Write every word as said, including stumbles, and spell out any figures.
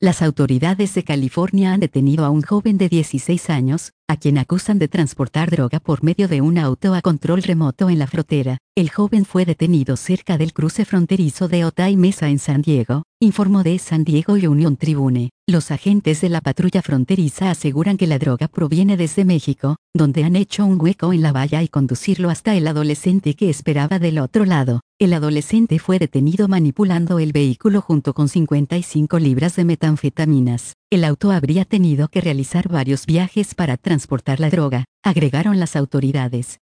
Las autoridades de California han detenido a un joven de dieciséis años, a quien acusan de transportar droga por medio de un auto a control remoto en la frontera. El joven fue detenido cerca del cruce fronterizo de Otay Mesa en San Diego, informó The San Diego Union Tribune. Los agentes de la patrulla fronteriza aseguran que la droga proviene desde México, donde han hecho un hueco en la valla y conducirlo hasta el adolescente que esperaba del otro lado. El adolescente fue detenido manipulando el vehículo junto con cincuenta y cinco libras de metanfetaminas. El auto habría tenido que realizar varios viajes para transportar la droga, agregaron las autoridades.